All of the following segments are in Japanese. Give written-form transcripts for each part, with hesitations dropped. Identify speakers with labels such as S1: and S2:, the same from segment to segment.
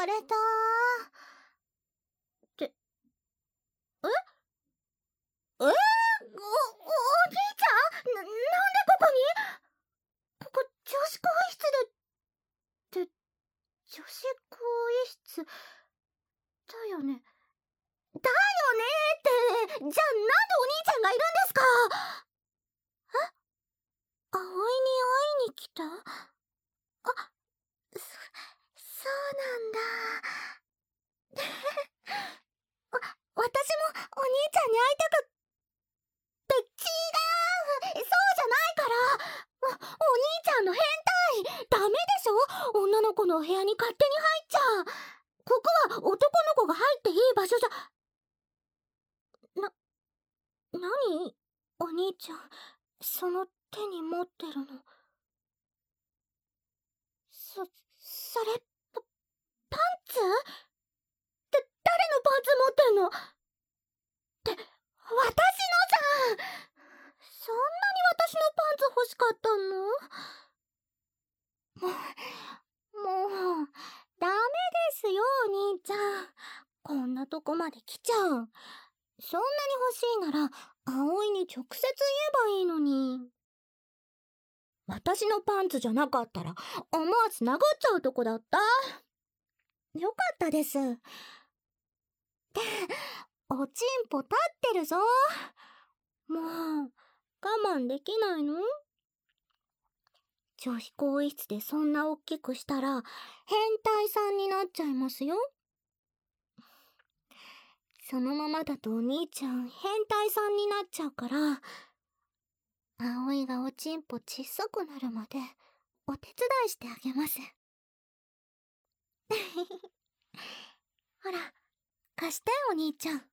S1: れた。って、お兄ちゃん？なんでここに？ここ、女子更衣室で、って、女子更衣室、だよね。だよねって、じゃあなんでお兄ちゃんがいるんですか？葵に会いに来た？そうなんだ。私もお兄ちゃんに会いたくって、違う、そうじゃないから。お兄ちゃんの変態ダメでしょ？女の子のお部屋に勝手に入っちゃ。ここは男の子が入っていい場所じゃ。何？お兄ちゃん、その手に持ってるの。それ、パンツ？誰のパンツ持ってんの？って、私のじゃん！そんなに私のパンツ欲しかったの？もう、ダメですよ、お兄ちゃん。こんなとこまで来ちゃう。そんなに欲しいなら、葵に直接言えばいいのに。私のパンツじゃなかったら、思わず殴っちゃうとこだった。よかったです。おちんぽ立ってるぞ。もう、我慢できないの？女子更衣室でそんな大きくしたら、変態さんになっちゃいますよ。そのままだとお兄ちゃん変態さんになっちゃうから、葵がおちんぽ小さくなるまでお手伝いしてあげます。ほら、貸してお兄ちゃん。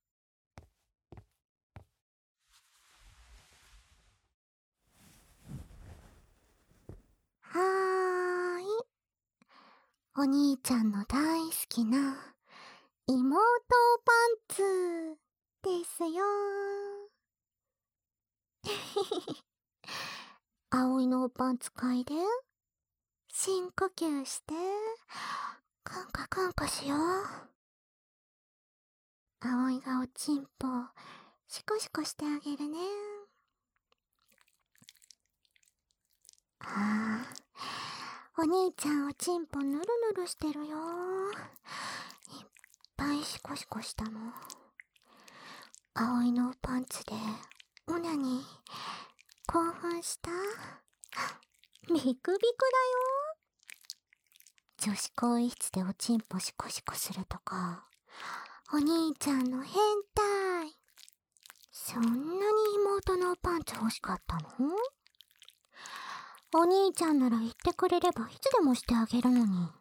S1: はーい。お兄ちゃんの大好きな妹パンツですよ。葵のおパンツ嗅いで、深呼吸して、カンカカンカしよう。葵がおちんぽシコシコしてあげるね。お兄ちゃんおちんぽぬるぬるしてるよ。いっぱいシコシコしたの。葵のパンツでオナに興奮した？ビクビクだよ。女子更衣室でおちんぽシコシコするとか、お兄ちゃんの変態。そんなに妹のパンツ欲しかったの？お兄ちゃんなら言ってくれればいつでもしてあげるのに。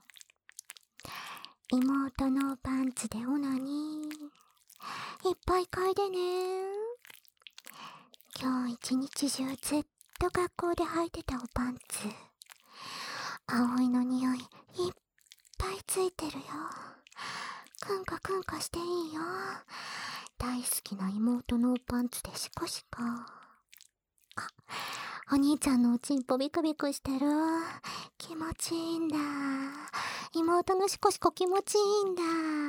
S1: 妹のパンツでオナにいっぱい嗅いでね。今日一日中ずっと学校で履いてたおパンツ、葵の匂いいっぱいついてるよ。くんかくんかしていいよ。大好きな妹のおパンツでシコシコ。お兄ちゃんのおちんぽビクビクしてる。気持ちいいんだ。妹のシコシコ気持ちいいんだ。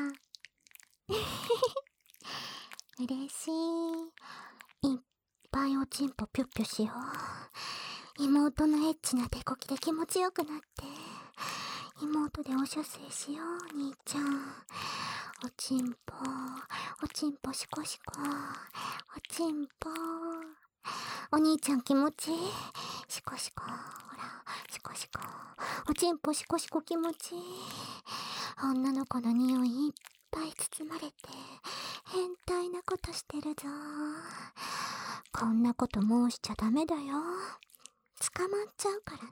S1: 嬉しい。いっぱいおちんぽぴょっぴょしよう。妹のエッチな手こきで気持ちよくなって、妹でおしょせいしよう、兄ちゃん。おちんぽ、おちんぽシコシコ、おちんぽ。お兄ちゃん気持ちいい。シコシコ、ほら、シコシコ。おちんぽシコシコ気持ちいい。女の子の匂いいっぱい包まれて、変態なことしてるぞ。こんなこと申しちゃダメだよ。捕まっちゃうからね。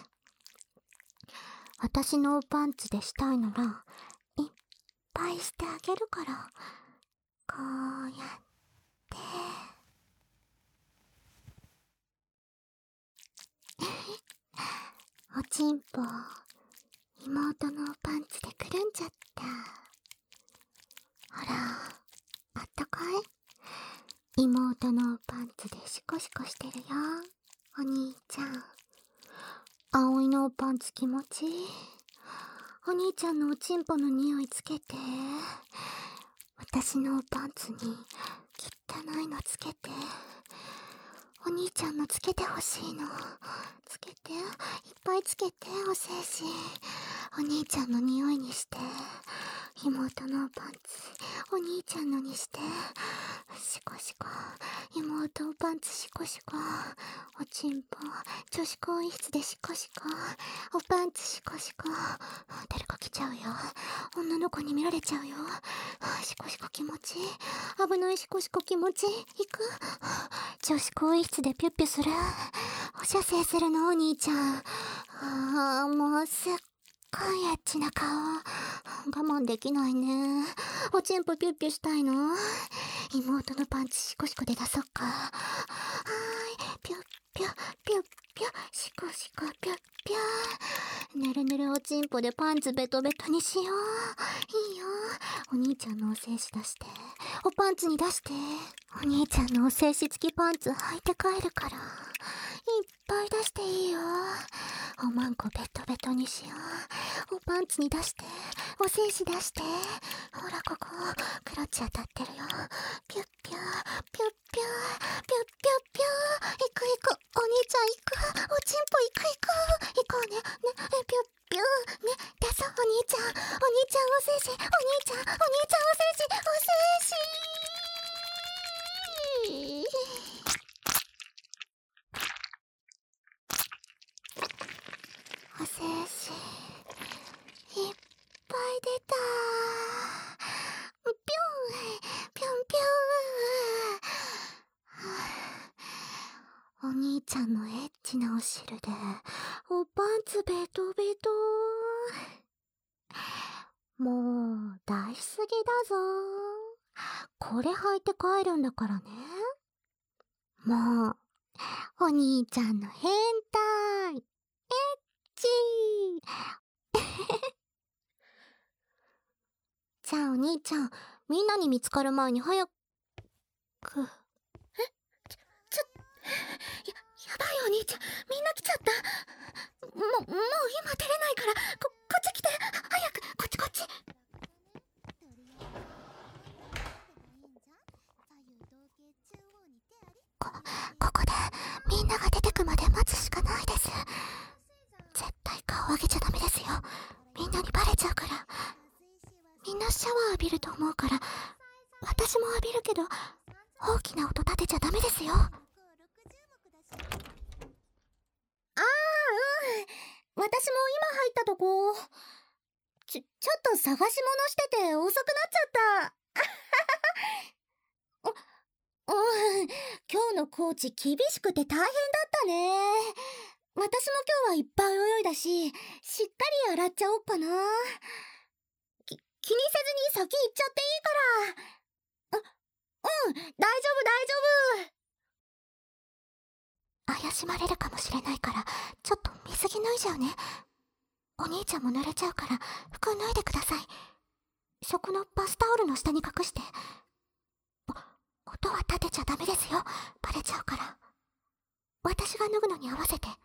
S1: 私のパンツでしたいなら、いっぱいしてあげるから。こうやって。おちんぽ、妹のパンツでくるんじゃった。ほら、あったかい？妹のパンツでシコシコしてるよ、お兄ちゃん。葵のパンツ気持ちいい。 お兄ちゃんのおちんぽの匂いつけて。私のパンツに汚いのつけて。お兄ちゃんのつけてほしいの。つけて。いっぱいつけて、お精子。お兄ちゃんの匂いにして。妹のパンツ、お兄ちゃんのにして。シコシコ。妹パンツシコシコ。おちんぽ、女子更衣室でシコシコ。おパンツシコシコ。誰か来ちゃうよ。女の子に見られちゃうよ。シコシコ気持ちいい。危ないシコシコ気持ちいい。行く？女子更衣室でピュッピュする。お射精するのお兄ちゃん。もうすっごいエッチな顔。我慢できないね。おちんぽピュッピュしたいの？妹のパンツシコシコで出そっか。はーい、ピュッピュッピュッピュッ、シコシコピュッピュー。ぬるぬるおちんぽでパンツベトベトにしよう。いいよ。お兄ちゃんのお精子出して。おパンツに出して。お兄ちゃんのお精子付きパンツ履いて帰るから。いっぱい出していいよ。おまんこベトベトにしよう。おパンツに出して。お精子出して。ほらここ、クロッチ当たってるよ。ピュッピュー、ピュッピュー、ピュッピュッピュー。行く行く。お兄ちゃん行く。おちんぽ行く行く。行こうね。ね、ピュッピュー。ね、出そうお兄ちゃん。お兄ちゃんお精子。お兄ちゃん、お兄ちゃんお精子。お精子。お精子いっぱい出た。ピュンピュンピュン。お兄ちゃんのエッチなお汁でおパンツベトベト。もう出しすぎだぞ。これ履いて帰るんだからね。もうお兄ちゃんの変態エッチじゃあお兄ちゃん、みんなに見つかる前に早く。やばいお兄ちゃん、みんな来ちゃった。もう今出れないから、こっち来て。早く、こっちこっち。ここでみんなが出てくまで待つしかないです。絶対顔上げちゃダメですよ。みんなにバレちゃうから。みんなシャワー浴びると思うから、私も浴びるけど大きな音立てちゃダメですよ。私も今入ったとこ。ちょっと探し物してて遅くなっちゃった。今日のコーチ厳しくて大変だったね。私も今日はいっぱい泳いだし、しっかり洗っちゃおっかな。気にせずに先行っちゃっていいから。大丈夫大丈夫。怪しまれるかもしれないから、ちょっと水着脱いじゃうね。お兄ちゃんも濡れちゃうから服脱いでください。そこのバスタオルの下に隠して。音は立てちゃダメですよ。バレちゃうから。私が脱ぐのに合わせて。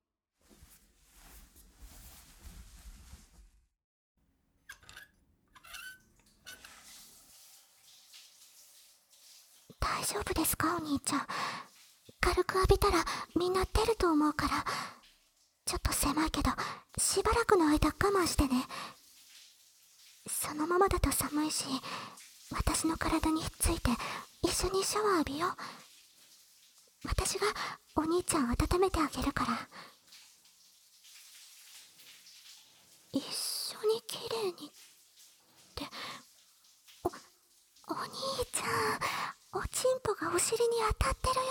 S1: 大丈夫ですかお兄ちゃん。軽く浴びたらみんな出ると思うから。ちょっと狭いけどしばらくの間我慢してね。そのままだと寒いし、私の体にひっついて一緒にシャワー浴びよう。私がお兄ちゃん温めてあげるから。一緒に綺麗にってお兄ちゃん、おちんぽがお尻に当たってるよ。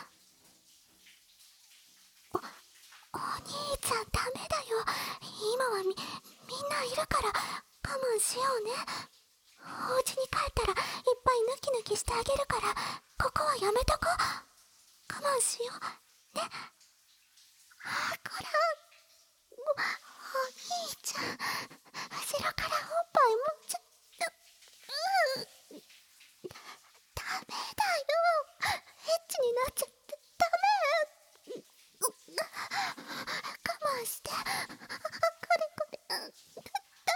S1: お兄ちゃんダメだよ。今はみんないるから我慢しようね。お家に帰ったらいっぱいヌキヌキしてあげるから、ここはやめとこ。我慢しようね。こら、お兄ちゃん、後ろからおっぱいもちょっと。ダメだよ。エッチになっちゃってダメ。我慢して。これ。